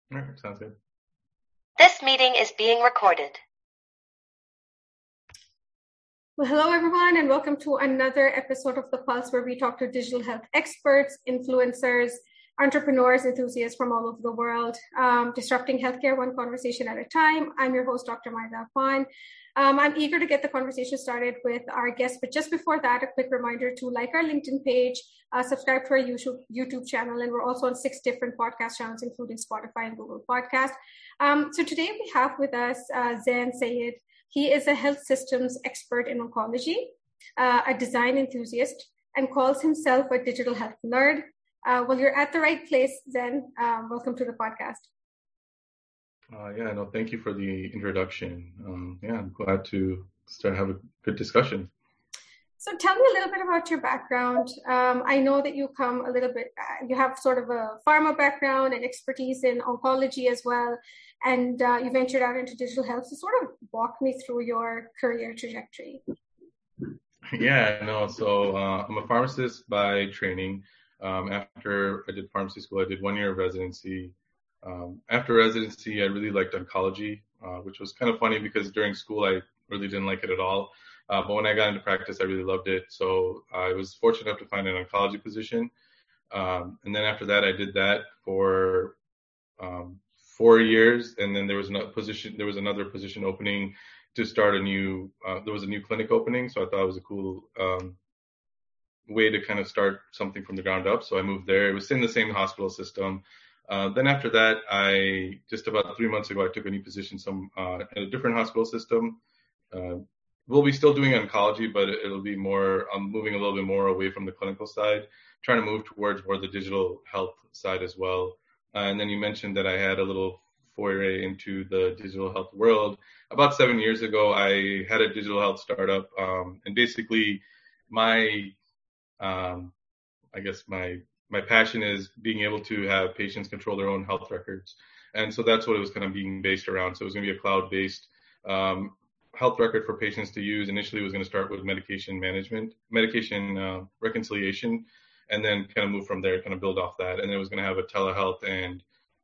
All right, sounds good. This meeting is being recorded. Well, hello, everyone, and welcome to another episode of The Pulse, where we talk to digital health experts, influencers, entrepreneurs, enthusiasts from all over the world, disrupting healthcare one conversation at a time. I'm your host, Dr. Maida Kwan. I'm eager to get the conversation started with our guests, but just before that, a quick reminder to like our LinkedIn page, subscribe to our YouTube channel, and we're also on 6 different podcast channels, including Spotify and Google Podcast. So today we have with us Zain Syed. He is a health systems expert in oncology, a design enthusiast, and calls himself a digital health nerd. Well, you're at the right place, Zain. Welcome to the podcast. Thank you for the introduction. I'm glad to start having a good discussion. So tell me a little bit about your background. I know that you come a little bit, you have sort of a pharma background and expertise in oncology as well, and you ventured out into digital health. So sort of walk me through your career trajectory. So I'm a pharmacist by training. After I did pharmacy school, I did 1 year of residency. After residency, I really liked oncology, which was kind of funny because during school, I really didn't like it at all. But when I got into practice, I really loved it. So I was fortunate enough to find an oncology position. And then after that, I did that for 4 years. And then there was another position opening to start there was a new clinic opening. So I thought it was a cool way to kind of start something from the ground up. So I moved there. It was in the same hospital system. Then after that, just about 3 months ago, I took a new position at a different hospital system. We'll be still doing oncology, but it'll be more, I'm moving a little bit more away from the clinical side, trying to move towards more the digital health side as well. And then you mentioned that I had a little foray into the digital health world. About 7 years ago, I had a digital health startup. And basically my passion is being able to have patients control their own health records. And so that's what it was kind of being based around. So it was going to be a cloud-based health record for patients to use. Initially, it was going to start with medication reconciliation, and then kind of move from there, kind of build off that. And then it was going to have a telehealth and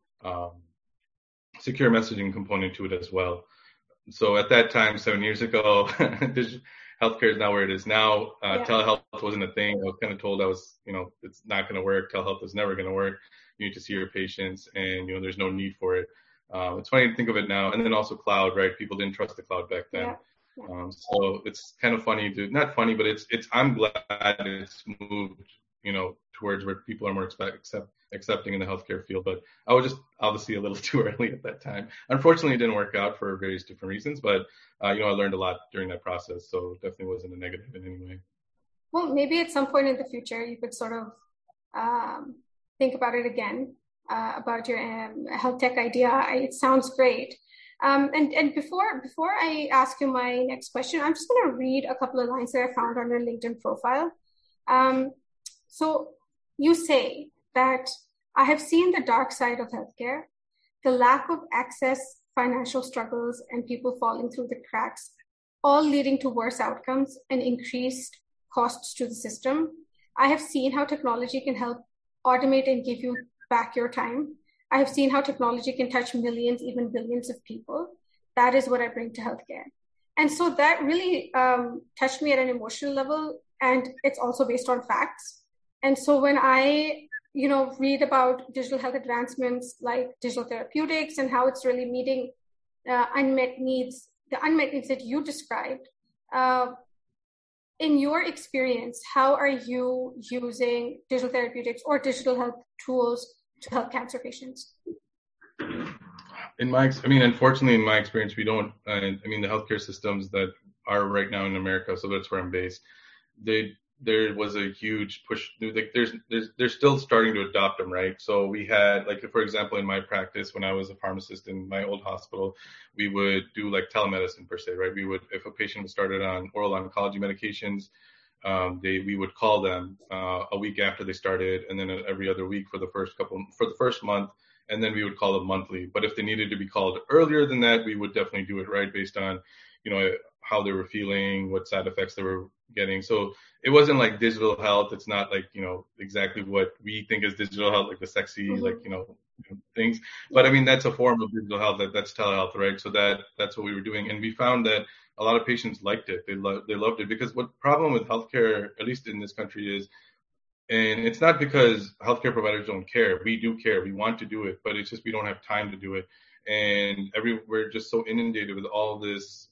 secure messaging component to it as well. So at that time, 7 years ago, healthcare is not where it is now. Telehealth wasn't a thing. I was kind of told it's not going to work. Telehealth is never going to work. You need to see your patients, and there's no need for it. It's funny to think of it now. And then also cloud, right? People didn't trust the cloud back then. So it's kind of funny not funny, but I'm glad it's moved, towards where people are more accepting in the healthcare field. But I was just obviously a little too early at that time. Unfortunately, it didn't work out for various different reasons, but I learned a lot during that process. So it definitely wasn't a negative in any way. Well, maybe at some point in the future, you could sort of think about it again, about your health tech idea. It sounds great. And before I ask you my next question, I'm just going to read a couple of lines that I found on your LinkedIn profile. So you say that I have seen the dark side of healthcare, the lack of access, financial struggles, and people falling through the cracks, all leading to worse outcomes and increased costs to the system. I have seen how technology can help automate and give you back your time. I have seen how technology can touch millions, even billions of people. That is what I bring to healthcare. And so that really touched me at an emotional level, and it's also based on facts. And so when I, read about digital health advancements like digital therapeutics and how it's really meeting unmet needs, the unmet needs that you described, in your experience, how are you using digital therapeutics or digital health tools to help cancer patients? Unfortunately, in my experience, we don't, the healthcare systems that are right now in America, so that's where I'm based, there was a huge push. They're still starting to adopt them, right? So we had, for example, in my practice, when I was a pharmacist in my old hospital, we would do telemedicine per se, right? We would, if a patient was started on oral oncology medications, we would call them a week after they started, and then every other week for the first month, and then we would call them monthly. But if they needed to be called earlier than that, we would definitely do it, right, based on how they were feeling, what side effects they were getting. So it wasn't like digital health. It's not like, exactly what we think is digital health, like the sexy, things. But I mean, that's a form of digital health. That's telehealth, right? So that's what we were doing. And we found that a lot of patients liked it. They loved it, because what problem with healthcare, at least in this country, is, and it's not because healthcare providers don't care. We do care. We want to do it, but it's just we don't have time to do it. And we're just so inundated with all this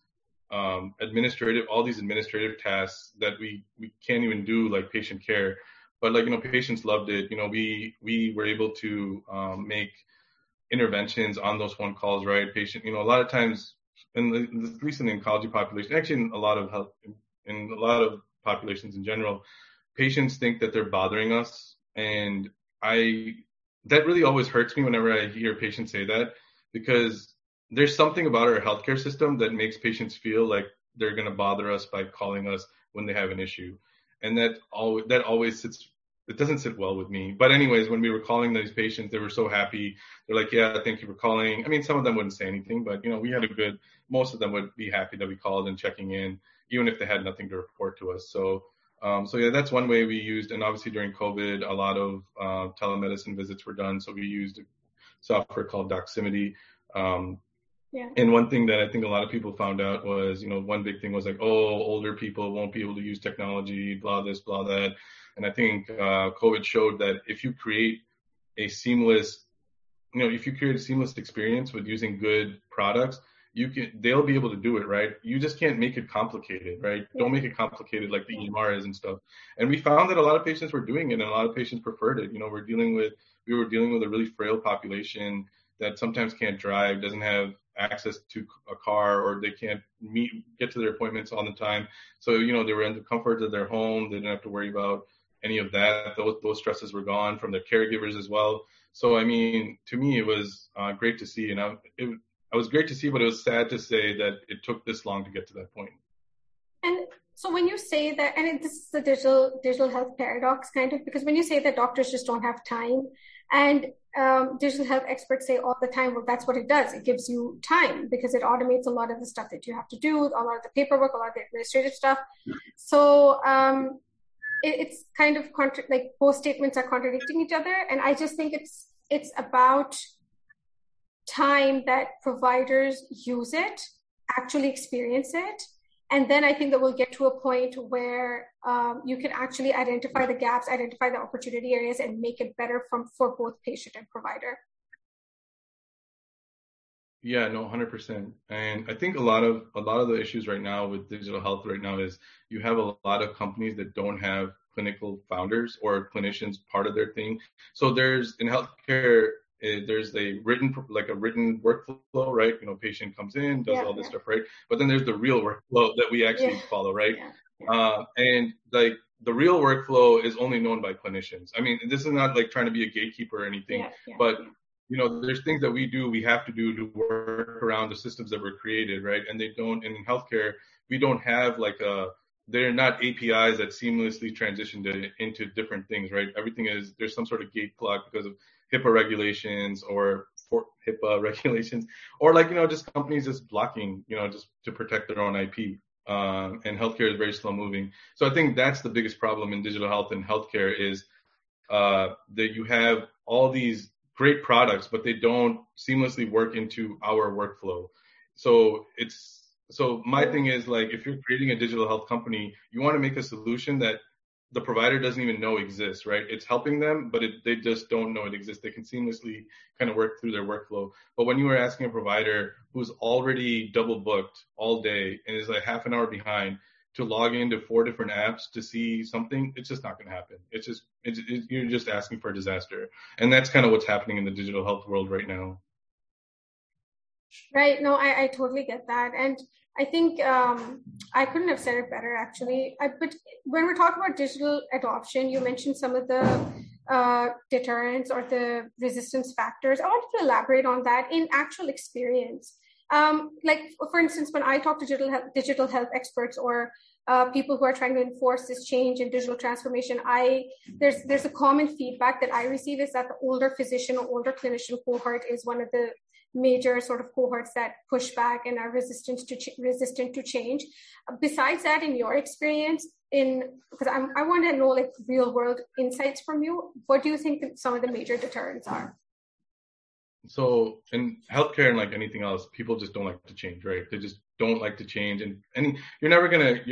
all these administrative tasks that we can't even do, like patient care. But patients loved it. We were able to make interventions on those phone calls, right? Patient, a lot of times, at least in the oncology population, actually in a lot of populations in general, patients think that they're bothering us. And that really always hurts me whenever I hear patients say that, because there's something about our healthcare system that makes patients feel like they're going to bother us by calling us when they have an issue. And that always sits, it doesn't sit well with me. But anyways, when we were calling these patients, they were so happy. They're like, yeah, thank you for calling. I mean, some of them wouldn't say anything, but we had most of them would be happy that we called and checking in, even if they had nothing to report to us. So yeah, that's one way we used. And obviously during COVID, a lot of telemedicine visits were done. So we used a software called Doximity. Yeah. And one thing that I think a lot of people found out was, one big thing was like, older people won't be able to use technology, blah this, blah that. And I think COVID showed that if you create a seamless experience with using good products, they'll be able to do it, right? You just can't make it complicated, right? Yeah. Don't make it complicated like the EMR is and stuff. And we found that a lot of patients were doing it, and a lot of patients preferred it. We were dealing with a really frail population that sometimes can't drive, doesn't have access to a car, or they can't get to their appointments all the time. So, they were in the comfort of their home. They didn't have to worry about any of that. Those stresses were gone from their caregivers as well. So, I mean, to me, it was great to see. And it was great to see, but it was sad to say that it took this long to get to that point. And so when you say that, and this is the digital health paradox kind of, because when you say that doctors just don't have time, and digital health experts say all the time, well, that's what it does. It gives you time because it automates a lot of the stuff that you have to do, a lot of the paperwork, a lot of the administrative stuff. So it's kind of like both statements are contradicting each other. And I just think it's about time that providers use it, actually experience it. And then I think that we'll get to a point where you can actually identify the gaps, identify the opportunity areas, and make it better for both patient and provider. Yeah, no, 100%. And I think a lot of the issues right now with digital health right now is you have a lot of companies that don't have clinical founders or clinicians part of their thing. So there's in healthcare, there's a written workflow, right? Patient comes in, does all this stuff, right? But then there's the real workflow that we actually follow, right? And like the real workflow is only known by clinicians. I mean, this is not like trying to be a gatekeeper or anything, but there's things that we have to do to work around the systems that were created, right? And they don't, and in healthcare, we don't have they're not APIs that seamlessly transition into different things, right? There's some sort of gate clock because of HIPAA regulations or just companies just blocking, just to protect their own IP. And healthcare is very slow moving. So I think that's the biggest problem in digital health and healthcare is that you have all these great products, but they don't seamlessly work into our workflow. So my thing is if you're creating a digital health company, you want to make a solution that the provider doesn't even know exists, right? It's helping them, but they just don't know it exists. They can seamlessly kind of work through their workflow. But when you are asking a provider who's already double booked all day and is like half an hour behind to log into 4 different apps to see something, it's just not going to happen. You're just asking for a disaster. And that's kind of what's happening in the digital health world right now. Right. No, I totally get that. And I think I couldn't have said it better, actually. But when we're talking about digital adoption, you mentioned some of the deterrents or the resistance factors. I wanted to elaborate on that in actual experience. Like, for instance, when I talk to digital health experts or people who are trying to enforce this change in digital transformation, there's a common feedback that I receive is that the older physician or older clinician cohort is one of the major sort of cohorts that push back and are resistant to change. Besides that, in your experience, because I want to know like real world insights from you, what do you think that some of the major deterrents are? So in healthcare and like anything else, people just don't like to change, right? They just don't like to change, and you're never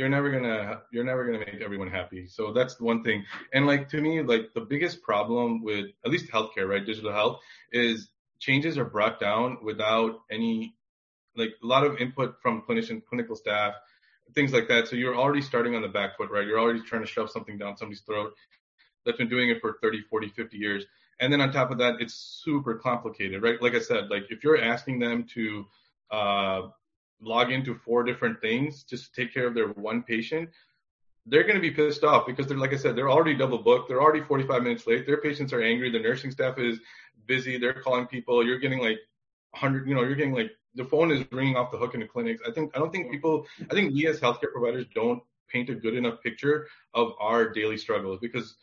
gonna make everyone happy. So that's one thing. And like to me, like the biggest problem with at least healthcare, right, digital health, is changes are brought down without any, like a lot of input from clinical staff, things like that. So you're already starting on the back foot, right? You're already trying to shove something down somebody's throat that's been doing it for 30, 40, 50 years. And then on top of that, it's super complicated, right? Like I said, like if you're asking them to log into 4 different things just to take care of their one patient, they're going to be pissed off because they're, like I said, they're already double booked. They're already 45 minutes late. Their patients are angry. The nursing staff is busy. They're calling people. You're getting like 100, you're getting like the phone is ringing off the hook in the clinics. I think we as healthcare providers don't paint a good enough picture of our daily struggles because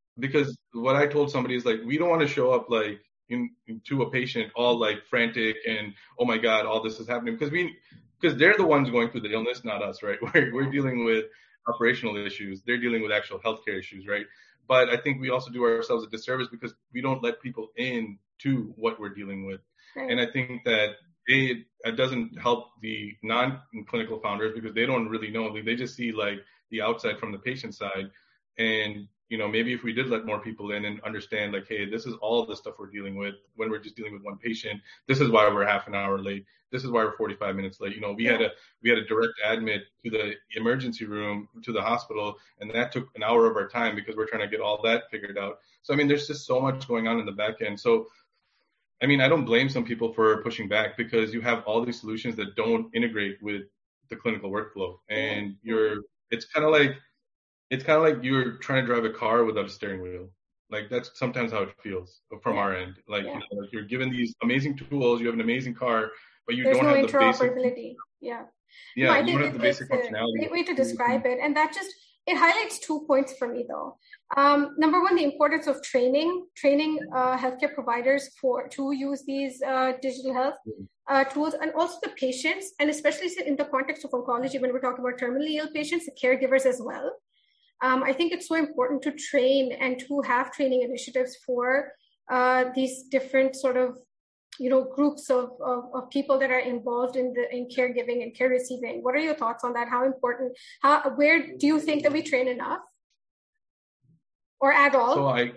what I told somebody is like, we don't want to show up like to a patient all like frantic and, oh my God, all this is happening because they're the ones going through the illness, not us, right? We're dealing with operational issues. They're dealing with actual healthcare issues, right? But I think we also do ourselves a disservice because we don't let people in to what we're dealing with. Right. And I think that it doesn't help the non-clinical founders because they don't really know. They just see like the outside from the patient side. And, maybe if we did let more people in and understand like, hey, this is all the stuff we're dealing with when we're just dealing with one patient. This is why we're half an hour late. This is why we're 45 minutes late. We had a direct admit to the emergency room, to the hospital, and that took an hour of our time because we're trying to get all that figured out. So, there's just so much going on in the back end. So, I don't blame some people for pushing back because you have all these solutions that don't integrate with the clinical workflow. And it's kind of like you're trying to drive a car without a steering wheel. Like that's sometimes how it feels from our end. Like, like you're given these amazing tools, you have an amazing car, but you don't have the basic. Yeah, you don't have the basic functionality. Great way to describe it. And that it highlights 2 points for me though. Number one, the importance of training healthcare providers to use these digital health tools, and also the patients, and especially in the context of oncology, when we're talking about terminally ill patients, the caregivers as well. I think it's so important to train and to have training initiatives for these different sort of, groups of people that are involved in caregiving and care receiving. What are your thoughts on that? How important? Where do you think that we train enough, or at all? So I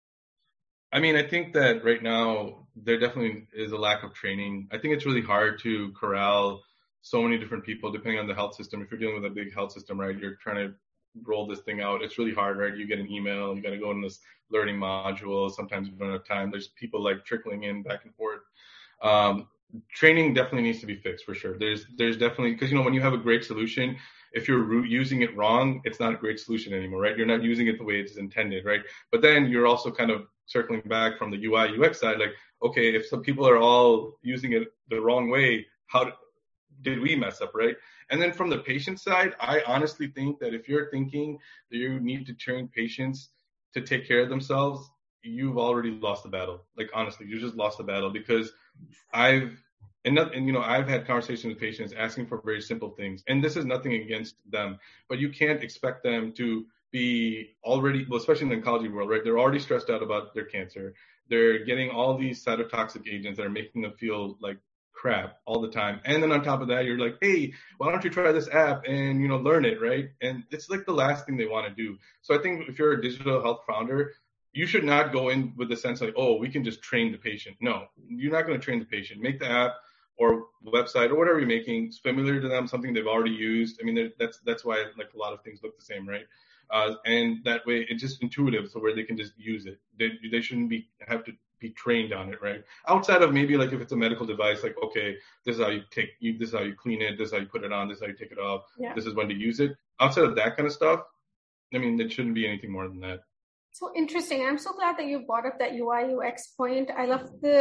think that right now there definitely is a lack of training. I think it's really hard to corral so many different people depending on the health system. If you're dealing with a big health system, right, you're trying to roll this thing out. It's really hard, right? You get an email, you got to go in this learning module. Sometimes you don't have time. There's people like trickling in back and forth. Training definitely needs to be fixed for sure. There's definitely, because, when you have a great solution, if you're using it wrong, it's not a great solution anymore, right? You're not using it the way it's intended, right? But then you're also kind of circling back from the UI UX side, like, okay, if some people are all using it the wrong way, how did we mess up, right? And then from the patient side, I honestly think that if you're thinking that you need to train patients to take care of themselves, you've already lost the battle. Like, honestly, you just lost the battle because I've had conversations with patients asking for very simple things. And this is nothing against them, but you can't expect them to be already, well, especially in the oncology world, right? They're already stressed out about their cancer. They're getting all these cytotoxic agents that are making them feel like crap all the time. And then on top of that, you're like, hey, why don't you try this app and, learn it, right? And it's like the last thing they want to do. So I think if you're a digital health founder, you should not go in with the sense like, oh, we can just train the patient. No, you're not going to train the patient. Make the app or website or whatever you're making familiar to them, something they've already used. That's why like a lot of things look the same, right? And that way it's just intuitive, so where they can just use it. They shouldn't have to be trained on it, right? Outside of maybe like if it's a medical device, like, okay, this is how this is how you clean it, this is how you put it on, this is how you take it off, this is when to use it. Outside of that kind of stuff, it shouldn't be anything more than that. So interesting. I'm so glad that you brought up that UI UX point. I love the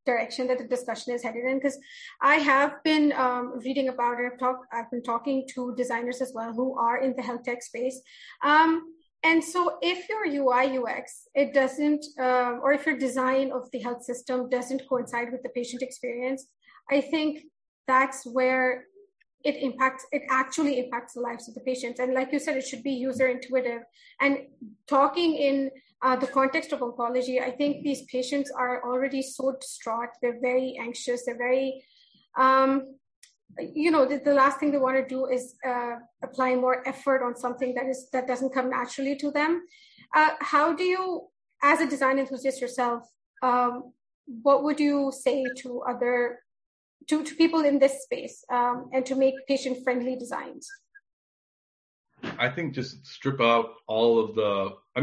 direction that the discussion is headed in, because I have been reading about it. I've been talking to designers as well who are in the health tech space. And so if your UI UX, it doesn't, or if your design of the health system doesn't coincide with the patient experience, I think that's where it actually impacts the lives of the patients. And like you said, it should be user intuitive. And talking in the context of oncology, I think these patients are already so distraught. They're very anxious. They're very, the last thing they want to do is apply more effort on something that doesn't come naturally to them. How do you, as a design enthusiast yourself, what would you say to people in this space and to make patient-friendly designs? I think just strip out all of I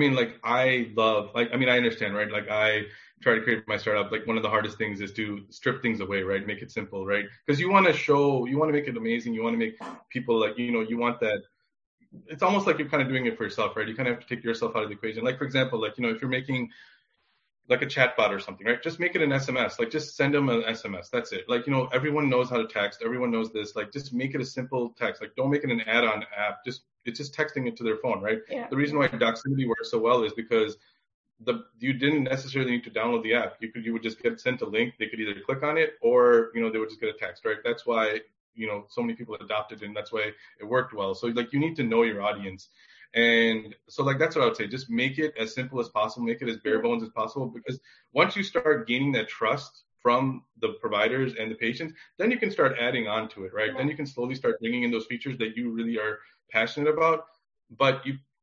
understand, right? Like I try to create my startup. Like one of the hardest things is to strip things away, right? Make it simple, right? Because you want to make it amazing. You want to make people you want that. It's almost like you're kind of doing it for yourself, right? You kind of have to take yourself out of the equation. Like, for example, if you're making like a chatbot or something, right? Just make it an SMS. Like just send them an SMS. That's it. Like, everyone knows how to text. Everyone knows this. Like just make it a simple text. Like don't make it an add-on app. It's just texting it to their phone, right? Yeah. The reason why Doximity works so well is because you didn't necessarily need to download the app. You would just get sent a link. They could either click on it or, they would just get a text, right? That's why, so many people adopted it, and that's why it worked well. So like you need to know your audience. And so like that's what I would say. Just make it as simple as possible. Make it as bare bones as possible, because once you start gaining that trust from the providers and the patients, then you can start adding on to it, right? Then you can slowly start bringing in those features that you really are passionate about. But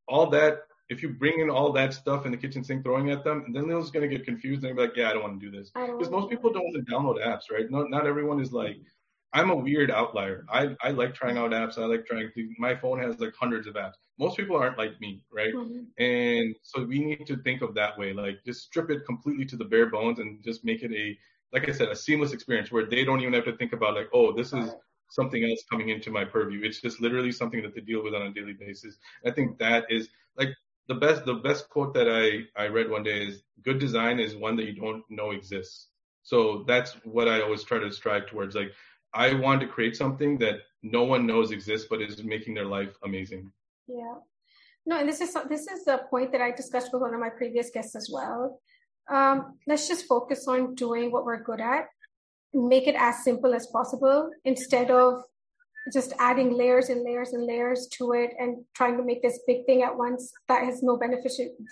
if you bring in all that stuff in the kitchen sink throwing at them, and then they're just going to get confused and be like, yeah, I don't want to do this. Because most people don't want to download apps, right? Not everyone is like, I'm a weird outlier. I like trying out apps. My phone has like hundreds of apps. Most people aren't like me, right? Mm-hmm. And so we need to think of that way, like just strip it completely to the bare bones and just make it like I said, a seamless experience where they don't even have to think about like, oh, this is something else coming into my purview. It's just literally something that they deal with on a daily basis. I think that is like the best quote that I read one day is, good design is one that you don't know exists. So that's what I always try to strive towards. Like I want to create something that no one knows exists, but is making their life amazing. Yeah. No, and this is a point that I discussed with one of my previous guests as well. Let's just focus on doing what we're good at, make it as simple as possible instead of just adding layers and layers and layers to it and trying to make this big thing at once that has no benefit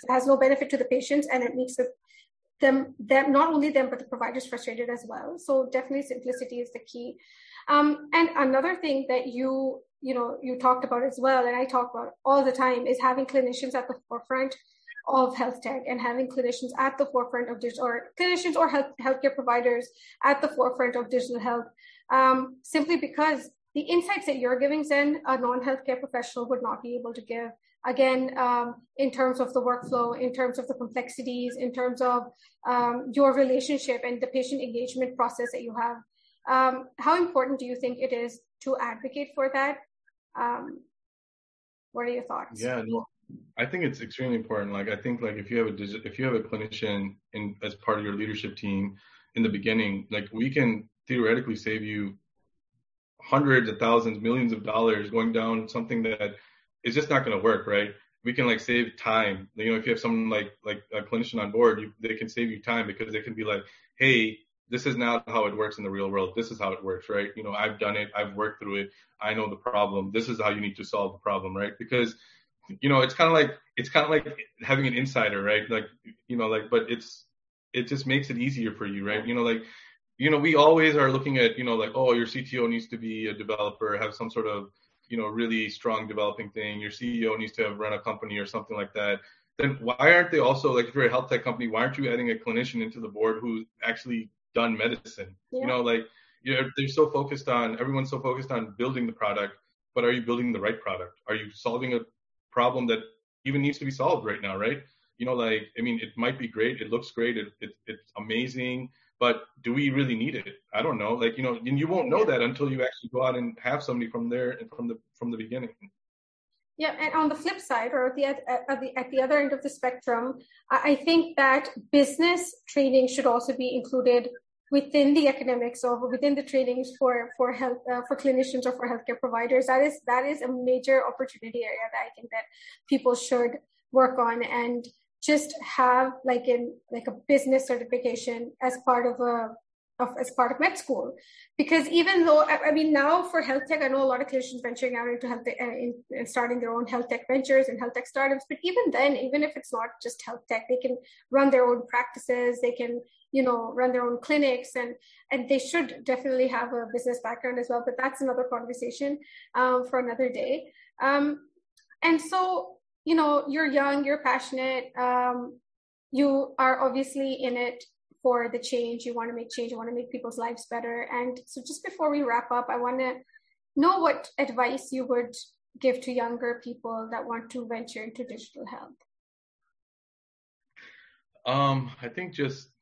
to the patients, and it makes them not only them but the providers frustrated as well. So definitely simplicity is the key. And another thing that you talked about as well, and I talk about all the time, is having clinicians at the forefront of health tech and having clinicians at the forefront of digital, or clinicians or healthcare providers at the forefront of digital health, simply because the insights that you're giving, Zen, a non-healthcare professional would not be able to give. Again, in terms of the workflow, in terms of the complexities, in terms of your relationship and the patient engagement process that you have. How important do you think it is to advocate for that? What are your thoughts? Yeah, no, I think it's extremely important. Like, I think like if you have a clinician as part of your leadership team in the beginning, like we can theoretically save you hundreds of thousands, millions of dollars going down something that is just not going to work, right? We can like save time. If you have someone like a clinician on board, they can save you time, because they can be like, hey, this is not how it works in the real world. This is how it works, right? I've done it. I've worked through it. I know the problem. This is how you need to solve the problem, right? Because, it's kind of like having an insider, right? But it just makes it easier for you, right? We always are looking at, oh, your CTO needs to be a developer, have some sort of, really strong developing thing. Your CEO needs to have run a company or something like that. Then why aren't they also, like, if you're a health tech company, why aren't you adding a clinician into the board who's actually done medicine? Yeah. Everyone's so focused on building the product, but are you building the right product? Are you solving a problem that even needs to be solved right now, right? It might be great. It looks great. It's amazing. But do we really need it? I don't know. And you won't know that until you actually go out and have somebody from there and from the beginning. Yeah, and on the flip side, or at the other end of the spectrum, I think that business training should also be included within the academics or within the trainings for health for clinicians or for healthcare providers. That is a major opportunity area that I think that people should work on, and just have like a business certification as part of med school. Because even though, I mean, now for health tech, I know a lot of clinicians venturing out into health tech, in starting their own health tech ventures and health tech startups. But even then, even if it's not just health tech, they can run their own practices. They can, run their own clinics, and they should definitely have a business background as well. But that's another conversation for another day. And so, you're young, you're passionate. You are obviously in it for the change. You want to make change. You want to make people's lives better. And so just before we wrap up, I want to know what advice you would give to younger people that want to venture into digital health. I think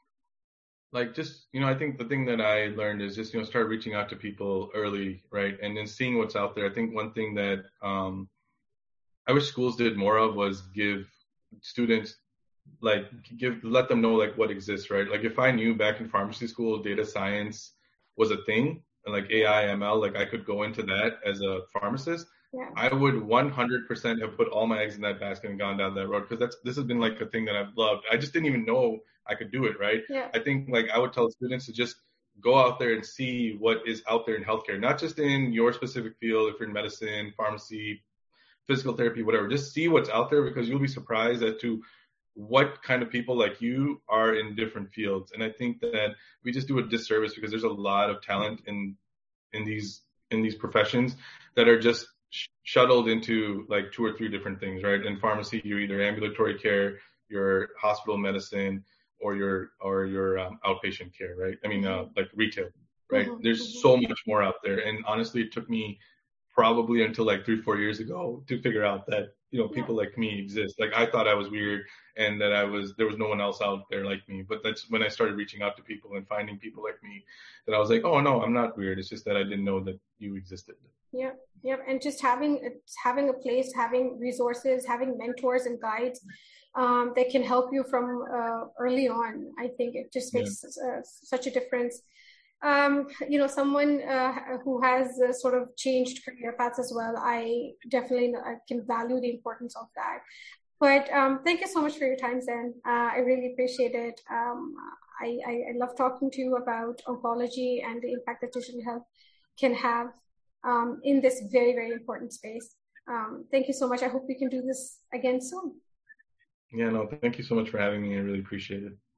I think the thing that I learned is just, start reaching out to people early, right? And then seeing what's out there. I think one thing that I wish schools did more of was give students, let them know what exists, right? Like if I knew back in pharmacy school, data science was a thing, and AI, ML, I could go into that as a pharmacist. Yeah. I would 100% have put all my eggs in that basket and gone down that road, because this has been a thing that I've loved. I just didn't even know I could do it, right? Yeah. I think I would tell students to just go out there and see what is out there in healthcare, not just in your specific field, if you're in medicine, pharmacy, physical therapy, whatever. Just see what's out there, because you'll be surprised as to what kind of people like you are in different fields. And I think that we just do a disservice, because there's a lot of talent in these professions that are just shuttled into 2 or 3 different things, right? In pharmacy, you're either ambulatory care, your hospital medicine, or your outpatient care, right? I mean, retail, right? Mm-hmm. There's so much more out there. And honestly, it took me probably until 3-4 years ago to figure out that, people like me exist. I thought I was weird and that there was no one else out there like me. But that's when I started reaching out to people and finding people like me that I was like, oh no, I'm not weird. It's just that I didn't know that you existed. Yeah. Yeah. And just having a place, having resources, having mentors and guides that can help you from early on. I think it just makes such a difference. Someone who has sort of changed career paths as well, I definitely can value the importance of that. But thank you so much for your time, Zen. I really appreciate it. I love talking to you about oncology and the impact that digital health can have in this very, very important space. Thank you so much. I hope we can do this again soon. Yeah, no, thank you so much for having me. I really appreciate it.